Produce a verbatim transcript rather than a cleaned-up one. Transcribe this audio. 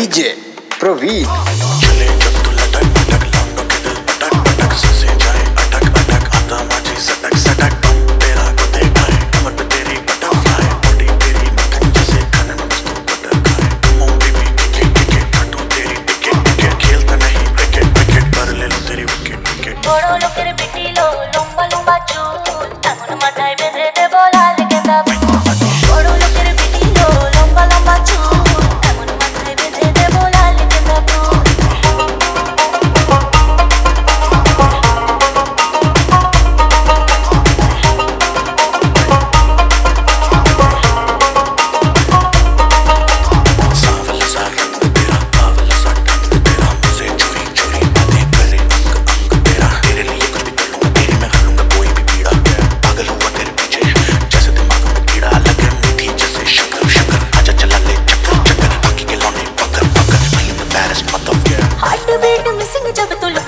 DJ Praveen. चले जब तू लटक पटक लौंडों के दिल पटक पटक से जाए अटक अटक आता माझी सटक सटक तुम तेरा को देखा है कमर पे तेरी बटरफ्लाई बॉडी तेरी मक्खन जैसे खाने में मस्त बटर खाए तुम बेबी टिकट टिकट काटो तेरी टिकट टिकट खेलता नहीं क्रिकेट क्रिकेट कर ले लो तेरी विकेट विकेट बड़ो लो तेरे बिटी लो लंबा लंबा चूल तमुन माথায় বেঁধে দে বলা লেগে যাবে बड़ो लो तेरे बिटी लो लंबा लंबा चूल तमुन माথায় বেঁধে দে বলা লেগে যাবে सावल सा रंग तेरा पावल सा टंग तेरा मुझे चोरी चोरी बातें करे अंग अंग तेरा तेरे लिए कुछ भी कर लूंगा तेरी मैं हर लूंगा कोई भी पीड़ा पागल हुआ तेरे पीछे जैसे दिमाग में कीड़ा लगे मीठी जैसे शक्कर शक्कर आजा चला ले चक्कर चक्कर बाकी के लौंडे पकड़ पकड़ मैं हूं the baddest motherfucker heart beat missing जब तू